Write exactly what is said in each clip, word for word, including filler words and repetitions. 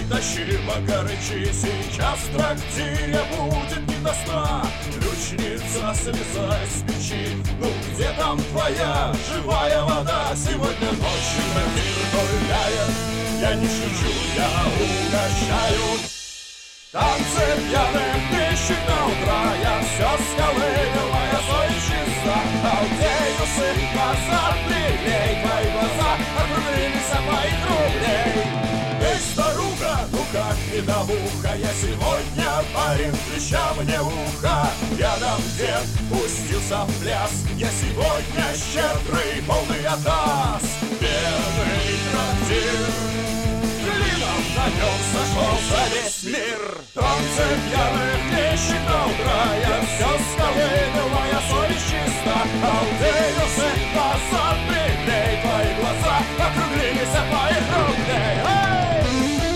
Притащи макарычи, сейчас в трактире будет не до сна. Ключница, слезай с печи, ну где там твоя живая вода? Сегодня ночью на мир гуляет, я не шучу, я угощаю. Танцы пьяных пищик на утра, я все сколыбил, моя совесть чиста. Алдеюсы, назад прилей, твои глаза округлились от моих рублей. Эй, старуха, ну как медовуха, я сегодня парень, плеща мне ухо. Рядом дед пустился в пляс, я сегодня щедрый, полный атас. Бедный трактир, клином на нем сошелся весь мир. Танцы пьяных пищик на утра, я все сколыбил, моя совесть чиста. Алдеюсы, назад прилей, твои глаза округлились от моих рублей. Эй!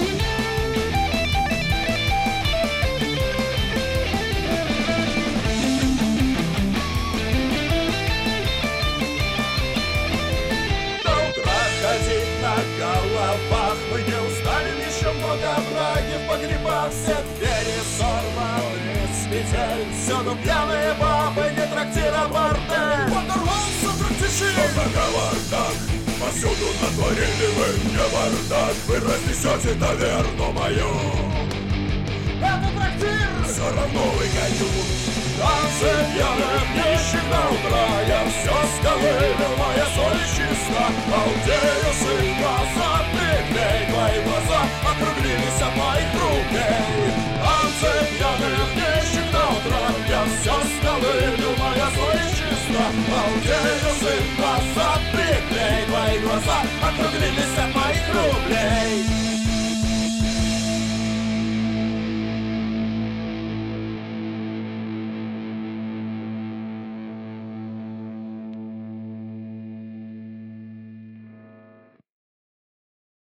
Ходить на головах, мы не устали, еще много враги в погребах. Все двери сорваны с петель, всюду пьяные бабы, не трактир, а бордель. Подорвался трактирщик, что за кавардак, повсюду натворили вы мне бардак. Вы разнесете таверну мою, это трактир, все равно выгоню. Танцы пьяных нищих на утро, я все сколыбил, моя совесть чиста. Алдеюсы, назад прилей, твои глаза округлились от моих рублей. Танцы пьяных нищих на утро, я все сколыбил, моя совесть чиста. Алдеюсы, назад прилей, твои глаза округлились от моих рублей.